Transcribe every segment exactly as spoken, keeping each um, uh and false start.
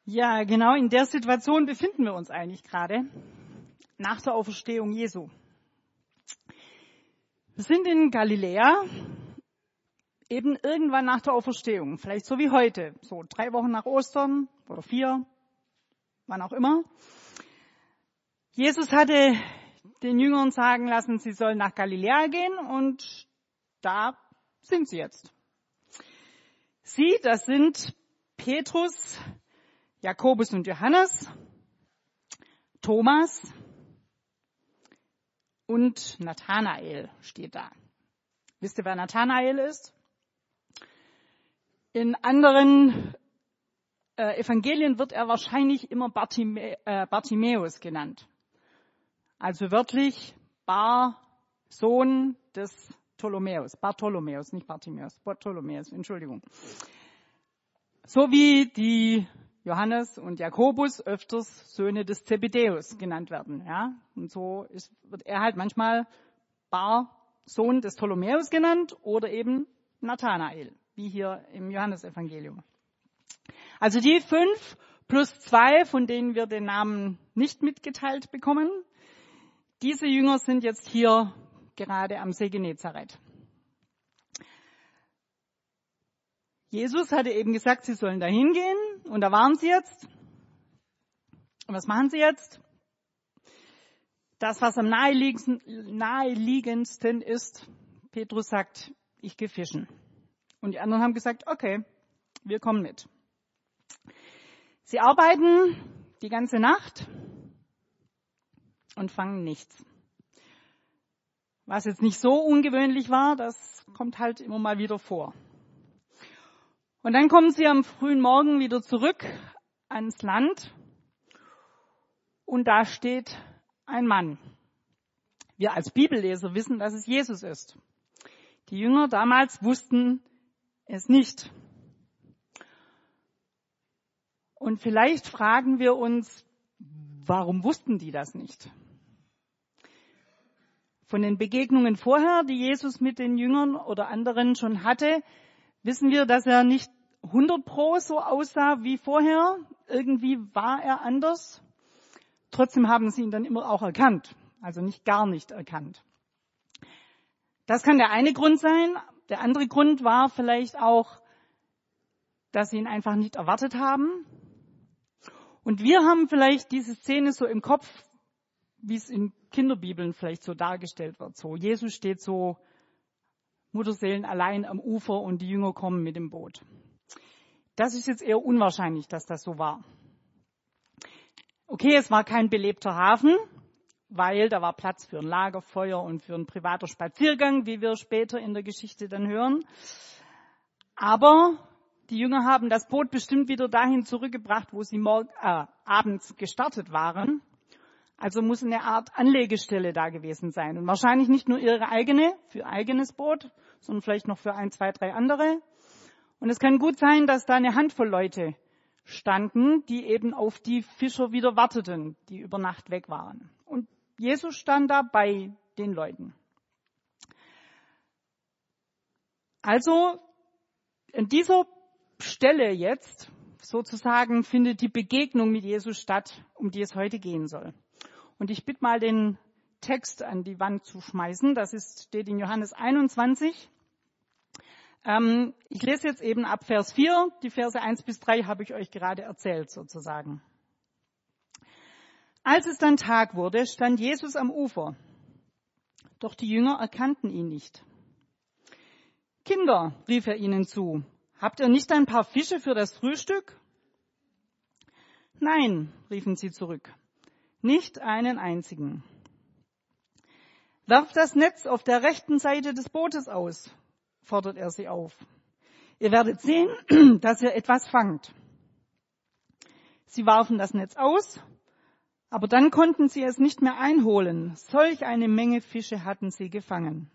Ja, genau in der Situation befinden wir uns eigentlich gerade, nach der Auferstehung Jesu. Wir sind in Galiläa, eben irgendwann nach der Auferstehung, vielleicht so wie heute, so drei Wochen nach Ostern oder vier, wann auch immer. Jesus hatte den Jüngern sagen lassen, sie sollen nach Galiläa gehen und da sind sie jetzt. Sie, das sind Petrus, Jakobus und Johannes, Thomas und Nathanael steht da. Wisst ihr, wer Nathanael ist? In anderen äh, Evangelien wird er wahrscheinlich immer Bartime, äh, Bartimäus genannt. Also wörtlich Bar, Sohn des Ptolemäus. Bartholomäus, nicht Bartimäus, Bartholomäus, Entschuldigung. So wie die Johannes und Jakobus öfters Söhne des Zebedäus genannt werden. Ja? Und so ist, wird er halt manchmal Bar, Sohn des Ptolemäus genannt oder eben Nathanael, wie hier im Johannesevangelium. Also die fünf plus zwei, von denen wir den Namen nicht mitgeteilt bekommen, diese Jünger sind jetzt hier gerade am See Genezareth. Jesus hatte eben gesagt, sie sollen da hingehen und da waren sie jetzt. Und was machen sie jetzt? Das, was am naheliegendsten ist, Petrus sagt, ich gehe fischen. Und die anderen haben gesagt, okay, wir kommen mit. Sie arbeiten die ganze Nacht und fangen nichts. Was jetzt nicht so ungewöhnlich war, das kommt halt immer mal wieder vor. Und dann kommen sie am frühen Morgen wieder zurück ans Land und da steht ein Mann. Wir als Bibelleser wissen, dass es Jesus ist. Die Jünger damals wussten es nicht. Und vielleicht fragen wir uns, warum wussten die das nicht? Von den Begegnungen vorher, die Jesus mit den Jüngern oder anderen schon hatte, wissen wir, dass er nicht hundert Pro so aussah wie vorher. Irgendwie war er anders. Trotzdem haben sie ihn dann immer auch erkannt. Also nicht gar nicht erkannt. Das kann der eine Grund sein. Der andere Grund war vielleicht auch, dass sie ihn einfach nicht erwartet haben. Und wir haben vielleicht diese Szene so im Kopf, wie es in Kinderbibeln vielleicht so dargestellt wird. So, Jesus steht so Mutterseelen allein am Ufer und die Jünger kommen mit dem Boot. Das ist jetzt eher unwahrscheinlich, dass das so war. Okay, es war kein belebter Hafen, weil da war Platz für ein Lagerfeuer und für einen privaten Spaziergang, wie wir später in der Geschichte dann hören. Aber die Jünger haben das Boot bestimmt wieder dahin zurückgebracht, wo sie morgen, äh, abends gestartet waren. Also muss eine Art Anlegestelle da gewesen sein. Und wahrscheinlich nicht nur ihre eigene, für eigenes Boot, sondern vielleicht noch für ein, zwei, drei andere. Und es kann gut sein, dass da eine Handvoll Leute standen, die eben auf die Fischer wieder warteten, die über Nacht weg waren. Und Jesus stand da bei den Leuten. Also an dieser Stelle jetzt sozusagen findet die Begegnung mit Jesus statt, um die es heute gehen soll. Und ich bitte mal den Text an die Wand zu schmeißen. Das ist, steht in Johannes einundzwanzig. Ähm, ich lese jetzt eben ab Vers vier. Die Verse eins bis drei habe ich euch gerade erzählt sozusagen. Als es dann Tag wurde, stand Jesus am Ufer. Doch die Jünger erkannten ihn nicht. Kinder, rief er ihnen zu, habt ihr nicht ein paar Fische für das Frühstück? Nein, riefen sie zurück. Nicht einen einzigen. Werft das Netz auf der rechten Seite des Bootes aus, fordert er sie auf. Ihr werdet sehen, dass ihr etwas fangt. Sie warfen das Netz aus, aber dann konnten sie es nicht mehr einholen. Solch eine Menge Fische hatten sie gefangen.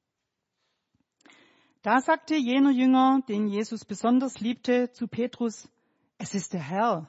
Da sagte jener Jünger, den Jesus besonders liebte, zu Petrus, es ist der Herr.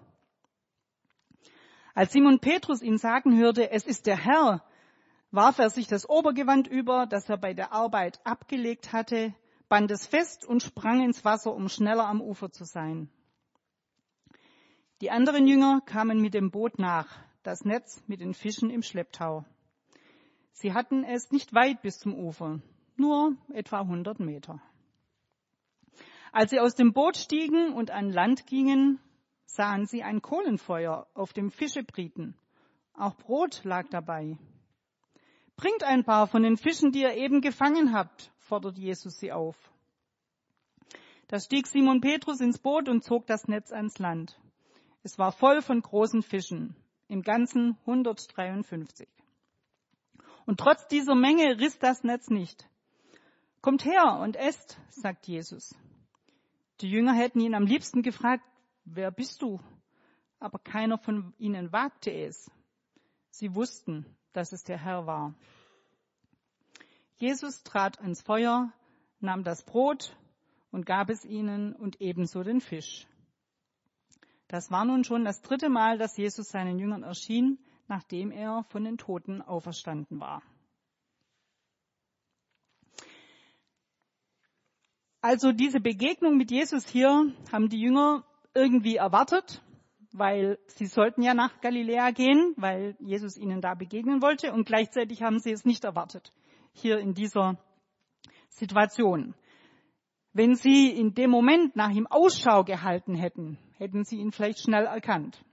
Als Simon Petrus ihn sagen hörte, es ist der Herr, warf er sich das Obergewand über, das er bei der Arbeit abgelegt hatte, band es fest und sprang ins Wasser, um schneller am Ufer zu sein. Die anderen Jünger kamen mit dem Boot nach, das Netz mit den Fischen im Schlepptau. Sie hatten es nicht weit bis zum Ufer, nur etwa hundert Meter. Als sie aus dem Boot stiegen und an Land gingen, sahen sie ein Kohlenfeuer, auf dem Fische brieten. Auch Brot lag dabei. Bringt ein paar von den Fischen, die ihr eben gefangen habt, fordert Jesus sie auf. Da stieg Simon Petrus ins Boot und zog das Netz ans Land. Es war voll von großen Fischen, im Ganzen hundertdreiundfünfzig. Und trotz dieser Menge riss das Netz nicht. Kommt her und esst, sagt Jesus. Die Jünger hätten ihn am liebsten gefragt, wer bist du? Aber keiner von ihnen wagte es. Sie wussten, dass es der Herr war. Jesus trat ans Feuer, nahm das Brot und gab es ihnen und ebenso den Fisch. Das war nun schon das dritte Mal, dass Jesus seinen Jüngern erschien, nachdem er von den Toten auferstanden war. Also diese Begegnung mit Jesus hier haben die Jünger irgendwie erwartet, weil sie sollten ja nach Galiläa gehen, weil Jesus ihnen da begegnen wollte, und gleichzeitig haben sie es nicht erwartet, hier in dieser Situation. Wenn sie in dem Moment nach ihm Ausschau gehalten hätten, hätten sie ihn vielleicht schnell erkannt.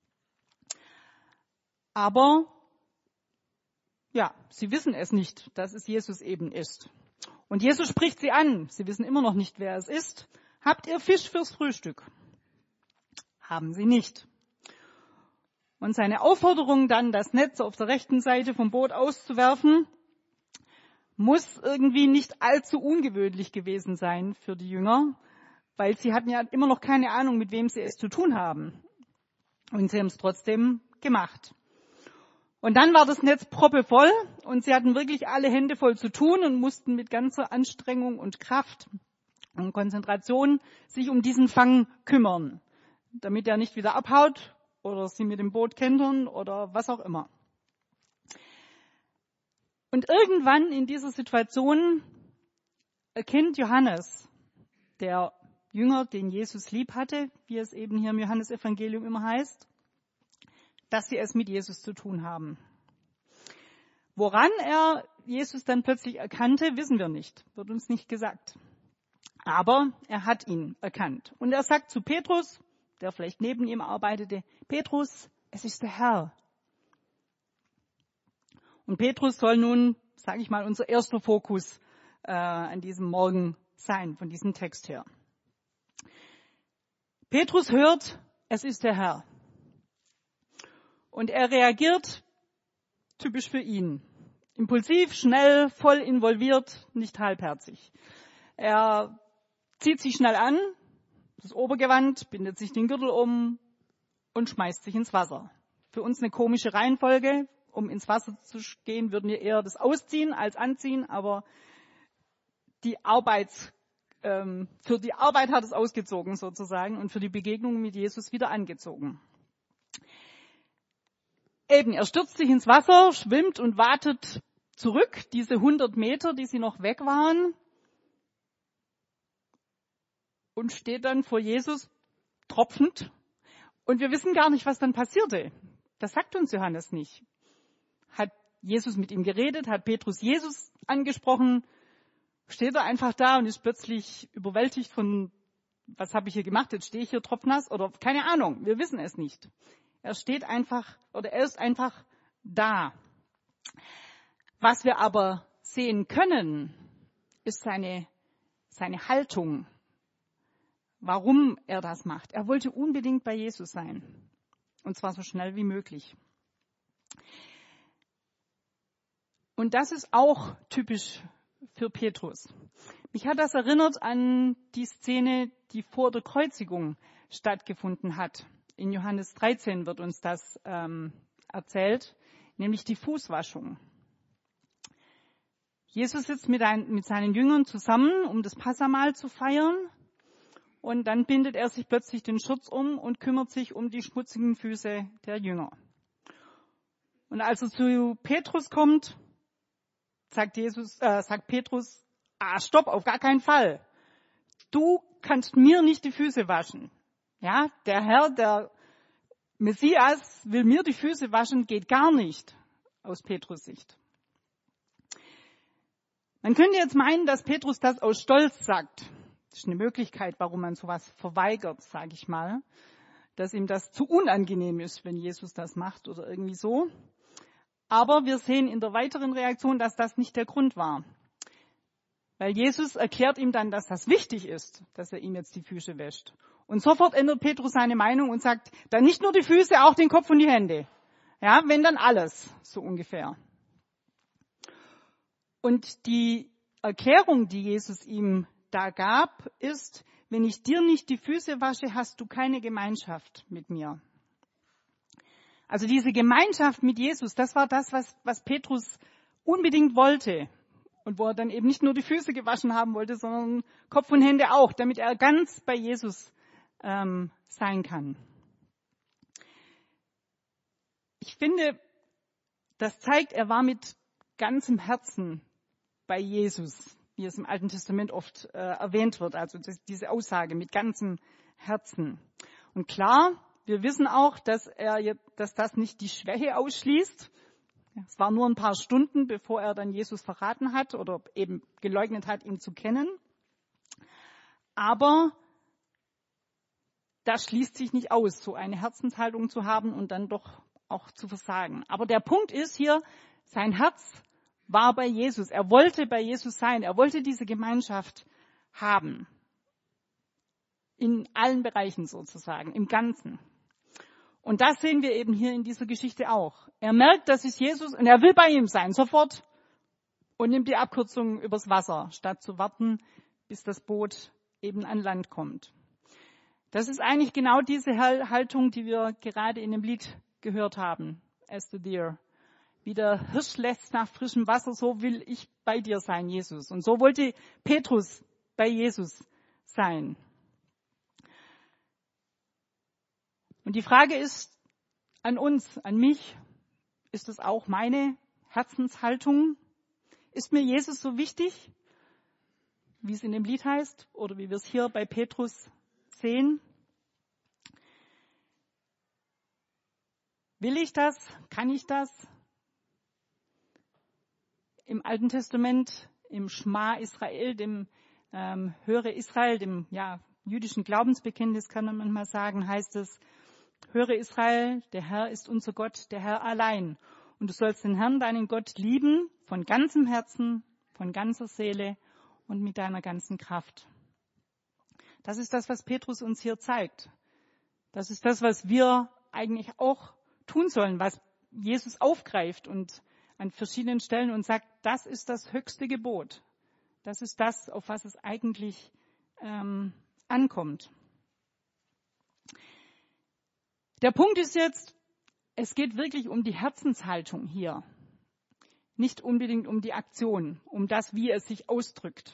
Aber ja, sie wissen es nicht, dass es Jesus eben ist. Und Jesus spricht sie an. Sie wissen immer noch nicht, wer es ist. Habt ihr Fisch fürs Frühstück? Haben sie nicht. Und seine Aufforderung dann, das Netz auf der rechten Seite vom Boot auszuwerfen, muss irgendwie nicht allzu ungewöhnlich gewesen sein für die Jünger, weil sie hatten ja immer noch keine Ahnung, mit wem sie es zu tun haben. Und sie haben es trotzdem gemacht. Und dann war das Netz proppevoll und sie hatten wirklich alle Hände voll zu tun und mussten mit ganzer Anstrengung und Kraft und Konzentration sich um diesen Fang kümmern, damit er nicht wieder abhaut oder sie mit dem Boot kentern oder was auch immer. Und irgendwann in dieser Situation erkennt Johannes, der Jünger, den Jesus lieb hatte, wie es eben hier im Johannesevangelium immer heißt, dass sie es mit Jesus zu tun haben. Woran er Jesus dann plötzlich erkannte, wissen wir nicht, wird uns nicht gesagt. Aber er hat ihn erkannt. Und er sagt zu Petrus, der vielleicht neben ihm arbeitete, Petrus, es ist der Herr. Und Petrus soll nun, sage ich mal, unser erster Fokus äh, an diesem Morgen sein, von diesem Text her. Petrus hört, es ist der Herr. Und er reagiert typisch für ihn. Impulsiv, schnell, voll involviert, nicht halbherzig. Er zieht sich schnell an, das Obergewand, bindet sich den Gürtel um und schmeißt sich ins Wasser. Für uns eine komische Reihenfolge. Um ins Wasser zu gehen, würden wir eher das Ausziehen als Anziehen, aber die Arbeits, ähm, für die Arbeit hat es ausgezogen sozusagen und für die Begegnung mit Jesus wieder angezogen. Eben, er stürzt sich ins Wasser, schwimmt und wartet zurück, diese hundert Meter, die sie noch weg waren, und steht dann vor Jesus tropfend. Und wir wissen gar nicht, was dann passierte. Das sagt uns Johannes nicht. Hat Jesus mit ihm geredet? Hat Petrus Jesus angesprochen? Steht er einfach da und ist plötzlich überwältigt von, was habe ich hier gemacht? Jetzt stehe ich hier tropfnass oder keine Ahnung. Wir wissen es nicht. Er steht einfach oder er ist einfach da. Was wir aber sehen können, ist seine, seine Haltung. Warum er das macht. Er wollte unbedingt bei Jesus sein. Und zwar so schnell wie möglich. Und das ist auch typisch für Petrus. Mich hat das erinnert an die Szene, die vor der Kreuzigung stattgefunden hat. In Johannes dreizehn wird uns das ähm, erzählt, nämlich die Fußwaschung. Jesus sitzt mit, ein, mit seinen Jüngern zusammen, um das Passahmahl zu feiern. Und dann bindet er sich plötzlich den Schurz um und kümmert sich um die schmutzigen Füße der Jünger. Und als er zu Petrus kommt, sagt Jesus, äh, sagt Petrus, ah, stopp, auf gar keinen Fall. Du kannst mir nicht die Füße waschen. Ja, der Herr, der Messias will mir die Füße waschen, geht gar nicht aus Petrus Sicht. Man könnte jetzt meinen, dass Petrus das aus Stolz sagt. Das ist eine Möglichkeit, warum man sowas verweigert, sage ich mal. Dass ihm das zu unangenehm ist, wenn Jesus das macht oder irgendwie so. Aber wir sehen in der weiteren Reaktion, dass das nicht der Grund war. Weil Jesus erklärt ihm dann, dass das wichtig ist, dass er ihm jetzt die Füße wäscht. Und sofort ändert Petrus seine Meinung und sagt, dann nicht nur die Füße, auch den Kopf und die Hände. Ja, wenn dann alles, so ungefähr. Und die Erklärung, die Jesus ihm da gab, ist, wenn ich dir nicht die Füße wasche, hast du keine Gemeinschaft mit mir. Also diese Gemeinschaft mit Jesus, das war das, was, was Petrus unbedingt wollte. Und wo er dann eben nicht nur die Füße gewaschen haben wollte, sondern Kopf und Hände auch, damit er ganz bei Jesus ähm, sein kann. Ich finde, das zeigt, er war mit ganzem Herzen bei Jesus, wie es im Alten Testament oft äh, erwähnt wird, also das, diese Aussage mit ganzem Herzen. Und klar, wir wissen auch, dass er, dass das nicht die Schwäche ausschließt. Es war nur ein paar Stunden, bevor er dann Jesus verraten hat oder eben geleugnet hat, ihn zu kennen. Aber das schließt sich nicht aus, so eine Herzenshaltung zu haben und dann doch auch zu versagen. Aber der Punkt ist hier, sein Herz war bei Jesus. Er wollte bei Jesus sein. Er wollte diese Gemeinschaft haben. In allen Bereichen sozusagen, im Ganzen. Und das sehen wir eben hier in dieser Geschichte auch. Er merkt, das ist Jesus und er will bei ihm sein, sofort. Und nimmt die Abkürzung übers Wasser, statt zu warten, bis das Boot eben an Land kommt. Das ist eigentlich genau diese Haltung, die wir gerade in dem Lied gehört haben. As the deer. Wie der Hirsch lässt nach frischem Wasser, so will ich bei dir sein, Jesus. Und so wollte Petrus bei Jesus sein. Und die Frage ist an uns, an mich, ist es auch meine Herzenshaltung? Ist mir Jesus so wichtig, wie es in dem Lied heißt oder wie wir es hier bei Petrus sehen? Will ich das? Kann ich das? Im Alten Testament, im Schma Israel, dem ähm, Höre Israel, dem ja, jüdischen Glaubensbekenntnis kann man manchmal sagen, heißt es, höre Israel, der Herr ist unser Gott, der Herr allein. Und du sollst den Herrn, deinen Gott, lieben, von ganzem Herzen, von ganzer Seele und mit deiner ganzen Kraft. Das ist das, was Petrus uns hier zeigt. Das ist das, was wir eigentlich auch tun sollen, was Jesus aufgreift und an verschiedenen Stellen und sagt, das ist das höchste Gebot. Das ist das, auf was es eigentlich ähm, ankommt. Der Punkt ist jetzt, es geht wirklich um die Herzenshaltung hier. Nicht unbedingt um die Aktion, um das, wie es sich ausdrückt.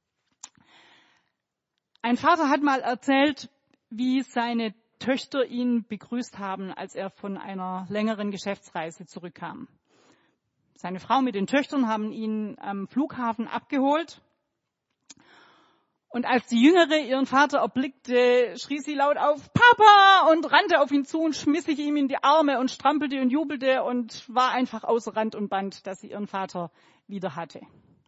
Ein Vater hat mal erzählt, wie seine Töchter ihn begrüßt haben, als er von einer längeren Geschäftsreise zurückkam. Seine Frau mit den Töchtern haben ihn am Flughafen abgeholt. Und als die Jüngere ihren Vater erblickte, schrie sie laut auf, Papa, und rannte auf ihn zu und schmiss sich ihm in die Arme und strampelte und jubelte und war einfach außer Rand und Band, dass sie ihren Vater wieder hatte.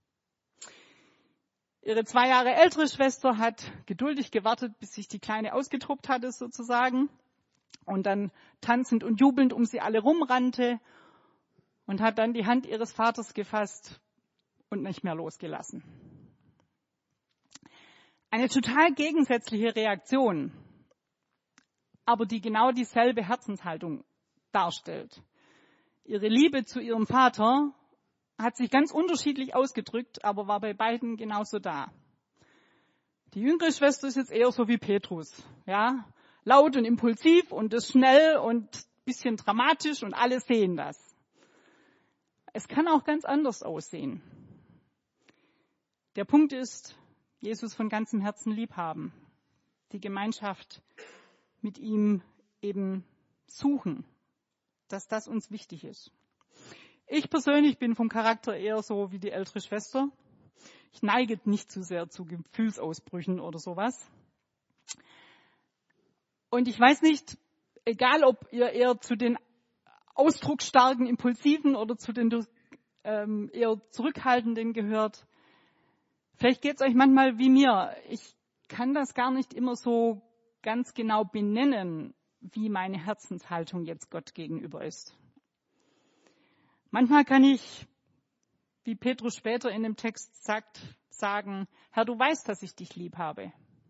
Ihre zwei Jahre ältere Schwester hat geduldig gewartet, bis sich die Kleine ausgetobt hatte sozusagen und dann tanzend und jubelnd um sie alle rumrannte und hat dann die Hand ihres Vaters gefasst und nicht mehr losgelassen. Eine total gegensätzliche Reaktion, aber die genau dieselbe Herzenshaltung darstellt. Ihre Liebe zu ihrem Vater hat sich ganz unterschiedlich ausgedrückt, aber war bei beiden genauso da. Die jüngere Schwester ist jetzt eher so wie Petrus, ja, laut und impulsiv und ist schnell und ein bisschen dramatisch und alle sehen das. Es kann auch ganz anders aussehen. Der Punkt ist, Jesus von ganzem Herzen lieb haben, die Gemeinschaft mit ihm eben suchen, dass das uns wichtig ist. Ich persönlich bin vom Charakter eher so wie die ältere Schwester. Ich neige nicht zu sehr zu Gefühlsausbrüchen oder sowas. Und ich weiß nicht, egal ob ihr eher zu den ausdrucksstarken, impulsiven oder zu den ähm, eher zurückhaltenden gehört. Vielleicht geht es euch manchmal wie mir. Ich kann das gar nicht immer so ganz genau benennen, wie meine Herzenshaltung jetzt Gott gegenüber ist. Manchmal kann ich, wie Petrus später in dem Text sagt, sagen, Herr, du weißt, dass ich dich lieb habe.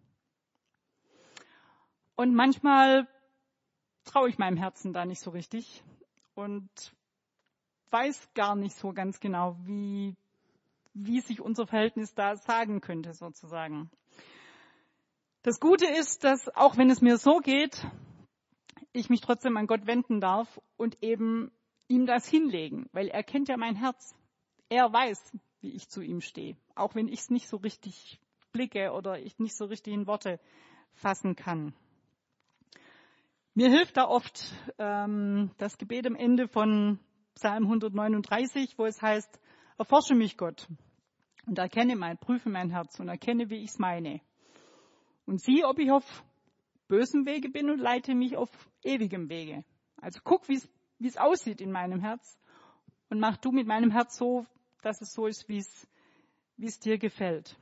Und manchmal traue ich meinem Herzen da nicht so richtig und weiß gar nicht so ganz genau, wie, wie sich unser Verhältnis da sagen könnte, sozusagen. Das Gute ist, dass auch wenn es mir so geht, ich mich trotzdem an Gott wenden darf und eben ihm das hinlegen, weil er kennt ja mein Herz. Er weiß, wie ich zu ihm stehe, auch wenn ich es nicht so richtig blicke oder ich nicht so richtig in Worte fassen kann. Mir hilft da oft ähm, das Gebet am Ende von Psalm hundertneununddreißig, wo es heißt, erforsche mich Gott und erkenne mein, prüfe mein Herz und erkenne, wie ich es meine. Und sieh, ob ich auf bösem Wege bin und leite mich auf ewigem Wege. Also guck, wie es aussieht in meinem Herz und mach du mit meinem Herz so, dass es so ist, wie es wie es dir gefällt.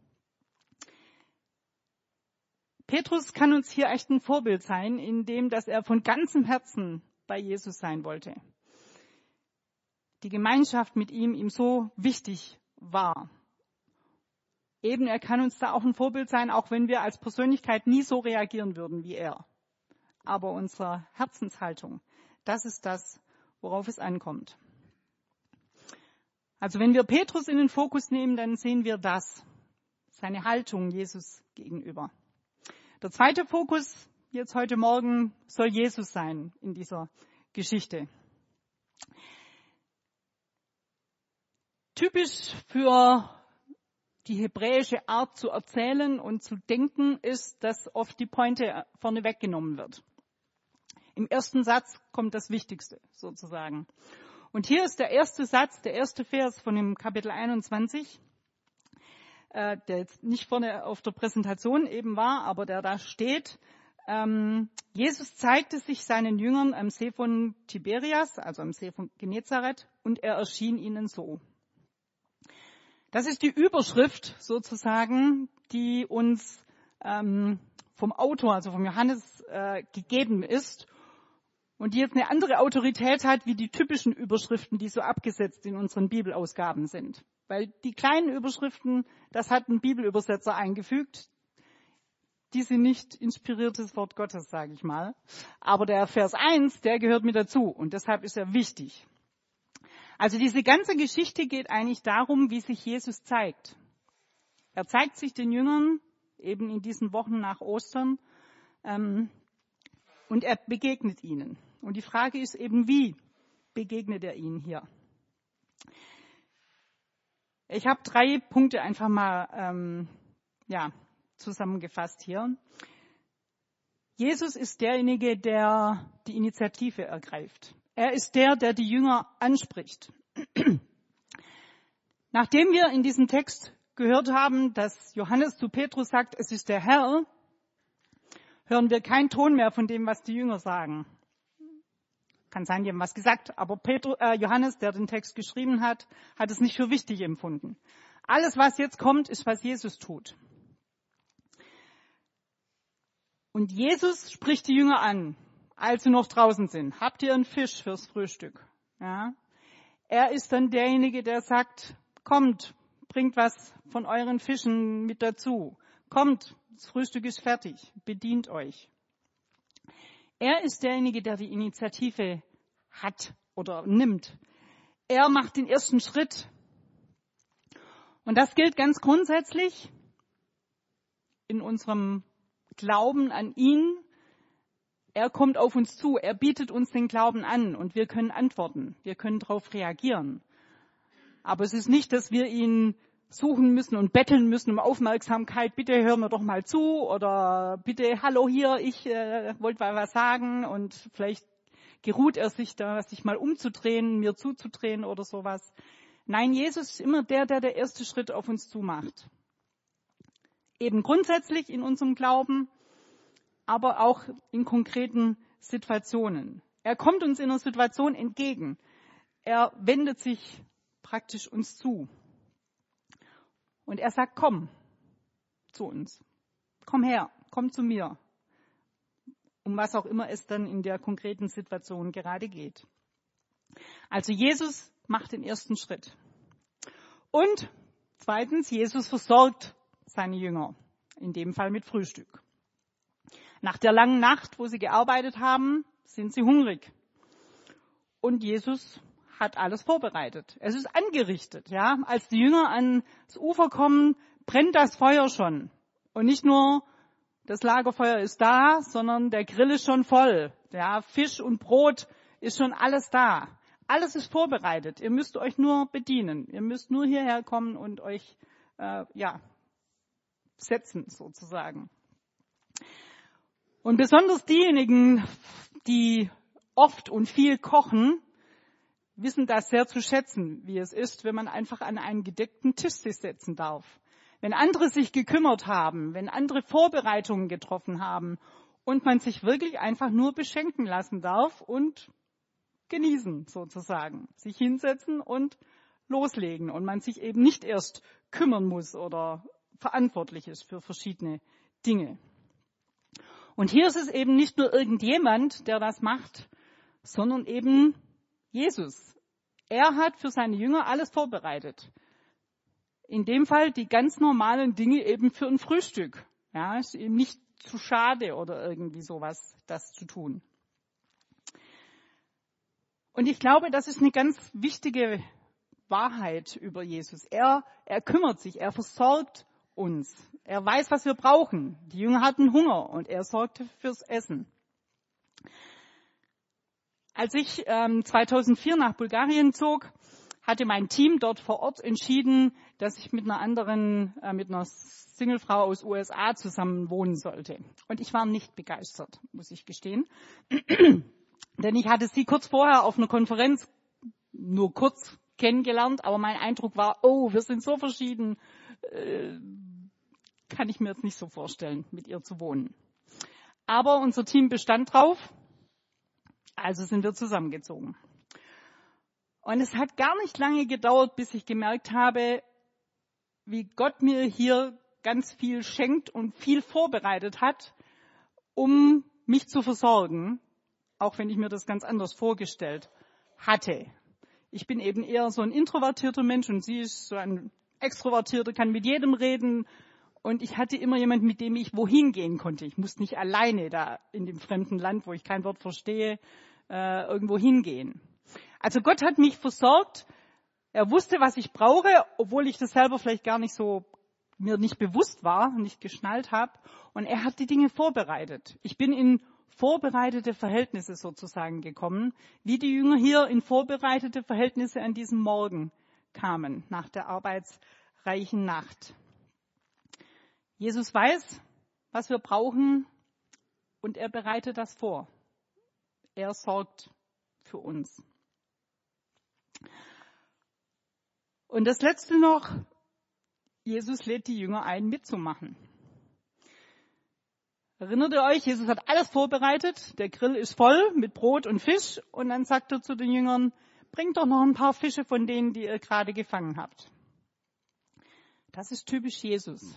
Petrus kann uns hier echt ein Vorbild sein, in dem, dass er von ganzem Herzen bei Jesus sein wollte. Die Gemeinschaft mit ihm ihm so wichtig war. Eben, er kann uns da auch ein Vorbild sein, auch wenn wir als Persönlichkeit nie so reagieren würden wie er. Aber unsere Herzenshaltung, das ist das, worauf es ankommt. Also wenn wir Petrus in den Fokus nehmen, dann sehen wir das, seine Haltung Jesus gegenüber. Der zweite Fokus jetzt heute Morgen soll Jesus sein in dieser Geschichte. Typisch für die hebräische Art zu erzählen und zu denken ist, dass oft die Pointe vorne weggenommen wird. Im ersten Satz kommt das Wichtigste sozusagen. Und hier ist der erste Satz, der erste Vers von dem Kapitel einundzwanzig, äh, der jetzt nicht vorne auf der Präsentation eben war, aber der da steht. Ähm, Jesus zeigte sich seinen Jüngern am See von Tiberias, also am See von Genezareth, und er erschien ihnen so. Das ist die Überschrift sozusagen, die uns ähm, vom Autor, also vom Johannes, äh, gegeben ist und die jetzt eine andere Autorität hat, wie die typischen Überschriften, die so abgesetzt in unseren Bibelausgaben sind. Weil die kleinen Überschriften, das hat ein Bibelübersetzer eingefügt. Die sind nicht inspiriertes Wort Gottes, sage ich mal. Aber der Vers eins, der gehört mit dazu und deshalb ist er wichtig. Also diese ganze Geschichte geht eigentlich darum, wie sich Jesus zeigt. Er zeigt sich den Jüngern eben in diesen Wochen nach Ostern ähm, und er begegnet ihnen. Und die Frage ist eben, wie begegnet er ihnen hier? Ich habe drei Punkte einfach mal ähm, ja, zusammengefasst hier. Jesus ist derjenige, der die Initiative ergreift. Er ist der, der die Jünger anspricht. Nachdem wir in diesem Text gehört haben, dass Johannes zu Petrus sagt, es ist der Herr, hören wir keinen Ton mehr von dem, was die Jünger sagen. Kann sein, die haben was gesagt, aber Petrus, äh, Johannes, der den Text geschrieben hat, hat es nicht für wichtig empfunden. Alles, was jetzt kommt, ist, was Jesus tut. Und Jesus spricht die Jünger an, als sie noch draußen sind. Habt ihr einen Fisch fürs Frühstück? Ja. Er ist dann derjenige, der sagt, kommt, bringt was von euren Fischen mit dazu. Kommt, das Frühstück ist fertig, bedient euch. Er ist derjenige, der die Initiative hat oder nimmt. Er macht den ersten Schritt. Und das gilt ganz grundsätzlich in unserem Glauben an ihn. Er kommt auf uns zu, er bietet uns den Glauben an und wir können antworten, wir können darauf reagieren. Aber es ist nicht, dass wir ihn suchen müssen und betteln müssen um Aufmerksamkeit, bitte hör mir doch mal zu oder bitte, hallo hier, ich äh, wollte mal was sagen und vielleicht geruht er sich da, sich mal umzudrehen, mir zuzudrehen oder sowas. Nein, Jesus ist immer der, der der erste Schritt auf uns zumacht. Eben grundsätzlich in unserem Glauben, aber auch in konkreten Situationen. Er kommt uns in einer Situation entgegen. Er wendet sich praktisch uns zu. Und er sagt, komm zu uns. Komm her, komm zu mir. Um was auch immer es dann in der konkreten Situation gerade geht. Also Jesus macht den ersten Schritt. Und zweitens, Jesus versorgt seine Jünger. In dem Fall mit Frühstück. Nach der langen Nacht, wo sie gearbeitet haben, sind sie hungrig. Und Jesus hat alles vorbereitet. Es ist angerichtet, ja. Als die Jünger ans Ufer kommen, brennt das Feuer schon. Und nicht nur das Lagerfeuer ist da, sondern der Grill ist schon voll. Ja, Fisch und Brot ist schon alles da. Alles ist vorbereitet. Ihr müsst euch nur bedienen. Ihr müsst nur hierher kommen und euch, äh, ja, setzen sozusagen. Und besonders diejenigen, die oft und viel kochen, wissen das sehr zu schätzen, wie es ist, wenn man einfach an einen gedeckten Tisch sich setzen darf. Wenn andere sich gekümmert haben, wenn andere Vorbereitungen getroffen haben und man sich wirklich einfach nur beschenken lassen darf und genießen sozusagen. Sich hinsetzen und loslegen und man sich eben nicht erst kümmern muss oder verantwortlich ist für verschiedene Dinge. Und hier ist es eben nicht nur irgendjemand, der das macht, sondern eben Jesus. Er hat für seine Jünger alles vorbereitet. In dem Fall die ganz normalen Dinge eben für ein Frühstück. Ja, ist ihm nicht zu schade oder irgendwie sowas, das zu tun. Und ich glaube, das ist eine ganz wichtige Wahrheit über Jesus. Er, er kümmert sich, er versorgt uns. Er weiß, was wir brauchen. Die Jünger hatten Hunger und er sorgte fürs Essen. Als ich ähm, zweitausendvier nach Bulgarien zog, hatte mein Team dort vor Ort entschieden, dass ich mit einer anderen, äh, mit einer Singlefrau aus U S A zusammen wohnen sollte. Und ich war nicht begeistert, muss ich gestehen. Denn ich hatte sie kurz vorher auf einer Konferenz nur kurz kennengelernt, aber mein Eindruck war, oh, wir sind so verschieden, äh, kann ich mir jetzt nicht so vorstellen, mit ihr zu wohnen. Aber unser Team bestand drauf, also sind wir zusammengezogen. Und es hat gar nicht lange gedauert, bis ich gemerkt habe, wie Gott mir hier ganz viel schenkt und viel vorbereitet hat, um mich zu versorgen, auch wenn ich mir das ganz anders vorgestellt hatte. Ich bin eben eher so ein introvertierter Mensch und sie ist so ein extrovertierter, kann mit jedem reden. Und ich hatte immer jemanden, mit dem ich wohin gehen konnte. Ich musste nicht alleine da in dem fremden Land, wo ich kein Wort verstehe, äh, irgendwo hingehen. Also Gott hat mich versorgt. Er wusste, was ich brauche, obwohl ich das selber vielleicht gar nicht so, mir nicht bewusst war, nicht geschnallt habe. Und er hat die Dinge vorbereitet. Ich bin in vorbereitete Verhältnisse sozusagen gekommen, wie die Jünger hier in vorbereitete Verhältnisse an diesem Morgen kamen, nach der arbeitsreichen Nacht. Jesus weiß, was wir brauchen und er bereitet das vor. Er sorgt für uns. Und das Letzte noch, Jesus lädt die Jünger ein, mitzumachen. Erinnert ihr euch, Jesus hat alles vorbereitet, der Grill ist voll mit Brot und Fisch und dann sagt er zu den Jüngern, bringt doch noch ein paar Fische von denen, die ihr gerade gefangen habt. Das ist typisch Jesus.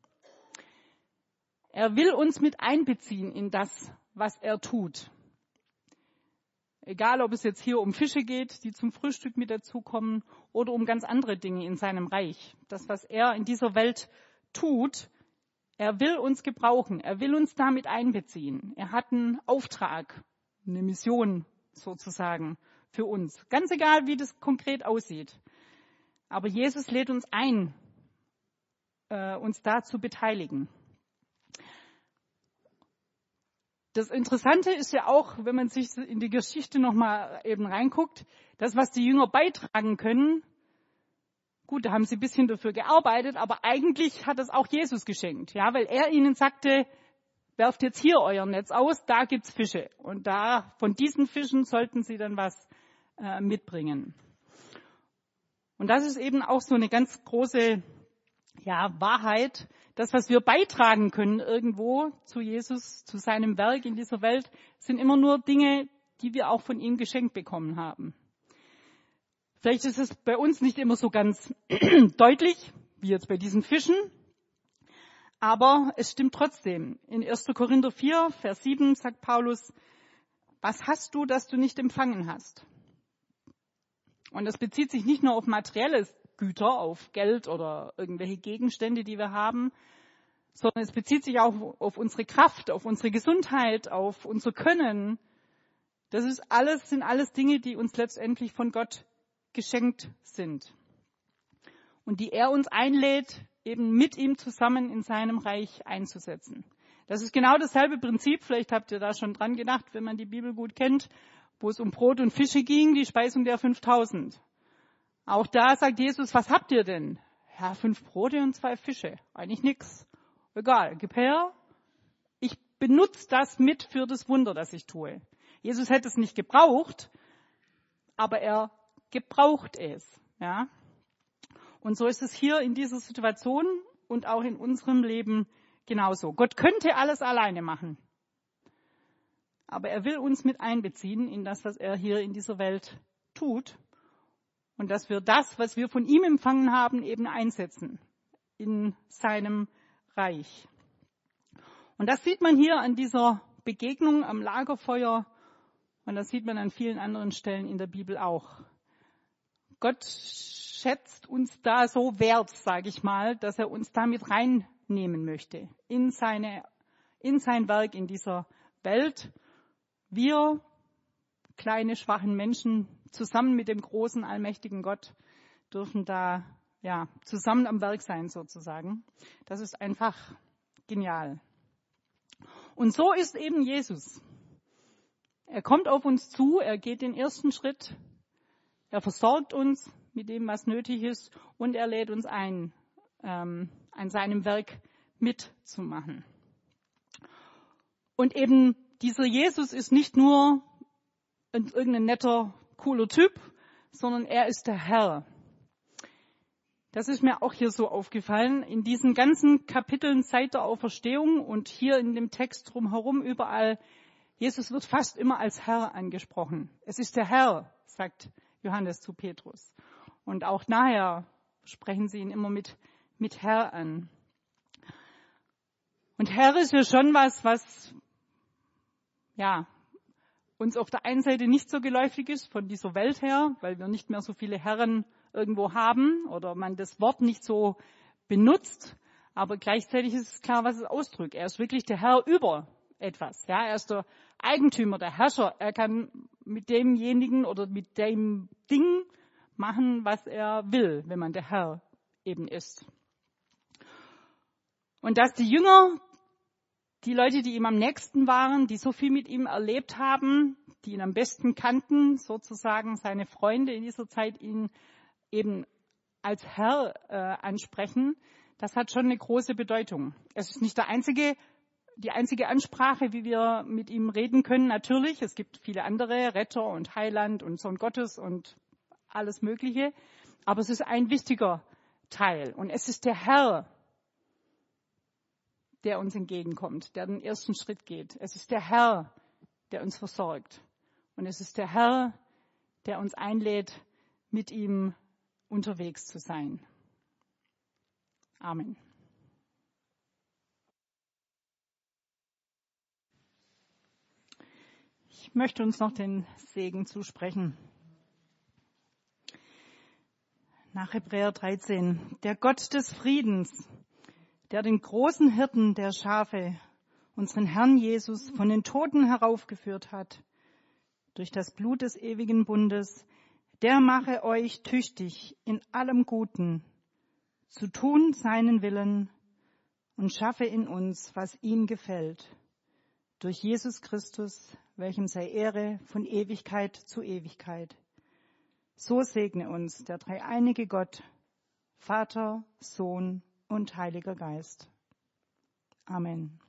Er will uns mit einbeziehen in das, was er tut. Egal, ob es jetzt hier um Fische geht, die zum Frühstück mit dazukommen, oder um ganz andere Dinge in seinem Reich. Das, was er in dieser Welt tut, er will uns gebrauchen, er will uns damit einbeziehen. Er hat einen Auftrag, eine Mission sozusagen für uns. Ganz egal, wie das konkret aussieht. Aber Jesus lädt uns ein, äh, uns da zu beteiligen. Das Interessante ist ja auch, wenn man sich in die Geschichte nochmal eben reinguckt, das, was die Jünger beitragen können, gut, da haben sie ein bisschen dafür gearbeitet, aber eigentlich hat es auch Jesus geschenkt, ja, weil er ihnen sagte, werft jetzt hier euer Netz aus, da gibt's Fische. Und da, von diesen Fischen sollten sie dann was äh, mitbringen. Und das ist eben auch so eine ganz große, ja, Wahrheit, das, was wir beitragen können irgendwo zu Jesus, zu seinem Werk in dieser Welt, sind immer nur Dinge, die wir auch von ihm geschenkt bekommen haben. Vielleicht ist es bei uns nicht immer so ganz deutlich, wie jetzt bei diesen Fischen, aber es stimmt trotzdem. In erster Korinther vier, Vers sieben sagt Paulus, was hast du, das du nicht empfangen hast? Und das bezieht sich nicht nur auf materielle Güter, auf Geld oder irgendwelche Gegenstände, die wir haben, sondern es bezieht sich auch auf unsere Kraft, auf unsere Gesundheit, auf unser Können. Das ist alles, sind alles Dinge, die uns letztendlich von Gott geschenkt sind. Und die er uns einlädt, eben mit ihm zusammen in seinem Reich einzusetzen. Das ist genau dasselbe Prinzip, vielleicht habt ihr da schon dran gedacht, wenn man die Bibel gut kennt, wo es um Brot und Fische ging, die Speisung der fünftausend. Auch da sagt Jesus, was habt ihr denn? Ja, fünf Brote und zwei Fische. Eigentlich nix. Egal, gib her. Ich benutze das mit für das Wunder, das ich tue. Jesus hätte es nicht gebraucht, aber er gebraucht es. Ja? Und so ist es hier in dieser Situation und auch in unserem Leben genauso. Gott könnte alles alleine machen. Aber er will uns mit einbeziehen in das, was er hier in dieser Welt tut. Und dass wir das, was wir von ihm empfangen haben, eben einsetzen in seinem Reich. Und das sieht man hier an dieser Begegnung am Lagerfeuer. Und das sieht man an vielen anderen Stellen in der Bibel auch. Gott schätzt uns da so wert, sage ich mal, dass er uns damit reinnehmen möchte in seine, in sein Werk in dieser Welt. Wir, kleine, schwachen Menschen, zusammen mit dem großen, allmächtigen Gott, dürfen da ja zusammen am Werk sein sozusagen. Das ist einfach genial. Und so ist eben Jesus. Er kommt auf uns zu, er geht den ersten Schritt, er versorgt uns mit dem, was nötig ist, und er lädt uns ein, ähm, an seinem Werk mitzumachen. Und eben dieser Jesus ist nicht nur irgendein netter, cooler Typ, sondern er ist der Herr. Das ist mir auch hier so aufgefallen. In diesen ganzen Kapiteln seit der Auferstehung und hier in dem Text drumherum überall, Jesus wird fast immer als Herr angesprochen. Es ist der Herr, sagt Johannes zu Petrus. Und auch nachher sprechen sie ihn immer mit, mit Herr an. Und Herr ist ja schon was, was ja uns auf der einen Seite nicht so geläufig ist von dieser Welt her, weil wir nicht mehr so viele Herren irgendwo haben oder man das Wort nicht so benutzt. Aber gleichzeitig ist es klar, was es ausdrückt. Er ist wirklich der Herr über etwas. Ja, er ist der Eigentümer, der Herrscher. Er kann mit demjenigen oder mit dem Ding machen, was er will, wenn man der Herr eben ist. Und dass die Jünger, die Leute, die ihm am nächsten waren, die so viel mit ihm erlebt haben, die ihn am besten kannten, sozusagen seine Freunde in dieser Zeit, ihn eben als Herr äh, ansprechen, das hat schon eine große Bedeutung. Es ist nicht der einzige, die einzige Ansprache, wie wir mit ihm reden können, natürlich. Es gibt viele andere, Retter und Heiland und Sohn Gottes und alles Mögliche. Aber es ist ein wichtiger Teil. Und es ist der Herr, der uns entgegenkommt, der den ersten Schritt geht. Es ist der Herr, der uns versorgt. Und es ist der Herr, der uns einlädt, mit ihm unterwegs zu sein. Amen. Ich möchte uns noch den Segen zusprechen. Nach Hebräer dreizehn. Der Gott des Friedens, der den großen Hirten der Schafe, unseren Herrn Jesus, von den Toten heraufgeführt hat, durch das Blut des ewigen Bundes, der mache euch tüchtig in allem Guten, zu tun seinen Willen und schaffe in uns, was ihm gefällt, durch Jesus Christus, welchem sei Ehre von Ewigkeit zu Ewigkeit. So segne uns der dreieinige Gott, Vater, Sohn und Heiliger Geist. Amen.